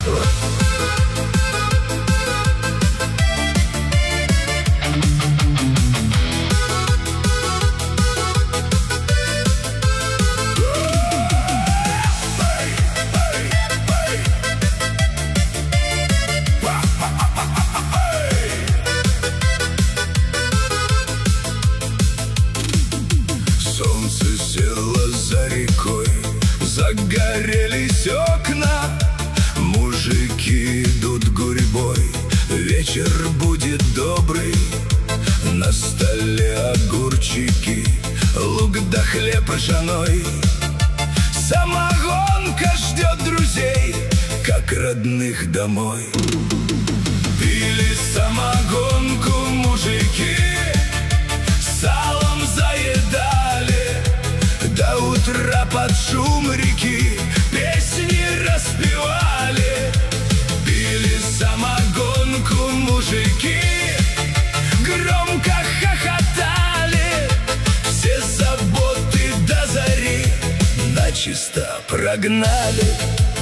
Солнце село за рекой, загорелись окна, мужики идут гурьбой, вечер будет добрый. На столе огурчики, лук да хлеб ржаной. Самогонка ждет друзей, как родных домой. Пили самогонку мужики, салом заедали, до утра под шум реки песни распевали. Пили самогонку мужики, громко хохотали, все заботы до зари начисто прогнали.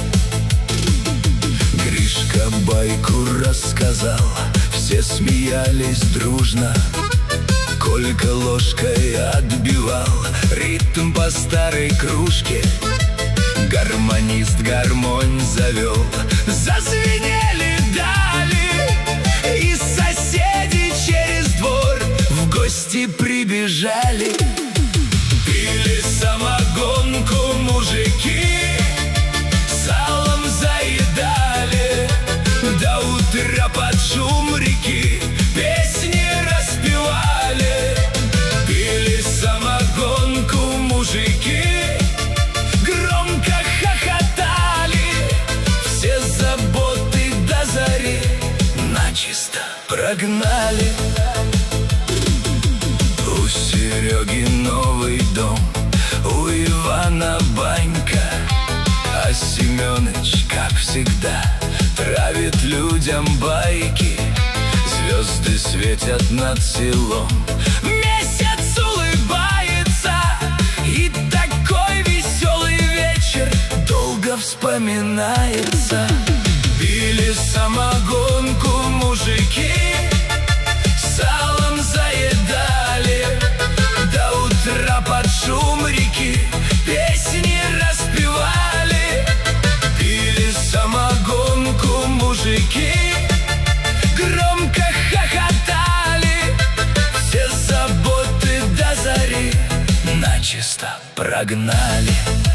Гришка байку рассказал, все смеялись дружно. Колька ложкой отбивал ритм по старой кружке. Гармонист гармонь завел, зазвенели дали, и соседи через двор в гости прибежали. Пили самогонку мужики, салом заедали, до утра под шум реки песни распевали. Пили самогонку мужики, громко хохотали, все заботы до зари начисто прогнали. У Сереги новый дом, у Ивана банька, а Семёныч, как всегда, травит людям байки. Звезды светят над селом, месяц улыбается, и такой веселый вечер долго вспоминается. Пили самогонку мужики, салом заедали, до утра под шум реки песни распевали. Пили самогонку мужики, громко хохотали, все заботы до зари начисто прогнали.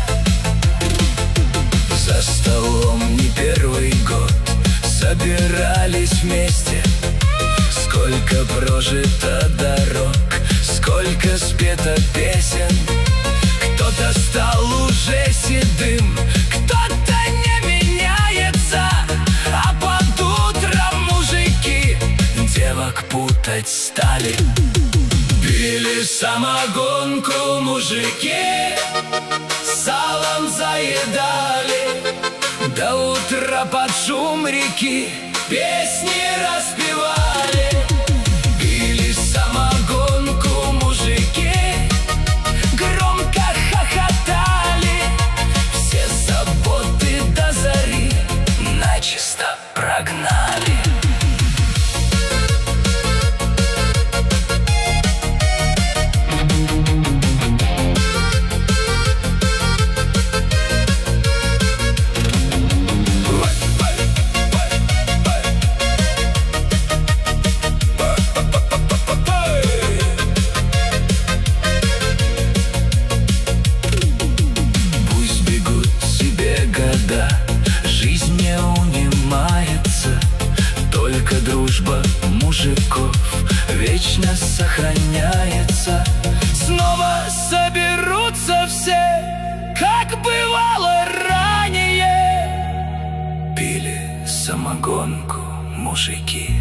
За столом не первый год собирались вместе. Сколько прожито дорог, сколько спето песен. Кто-то стал уже седым, кто-то не меняется, а под утром мужики девок путать стали. Пили самогонку мужики, салом заедали, до утра под шум реки песни распевали. Пили самогонку мужики, громко хохотали, все заботы до зари начисто прогнали. Жизнь не унимается, только дружба мужиков вечно сохраняется. Снова соберутся все, как бывало ранее. Пили самогонку мужики.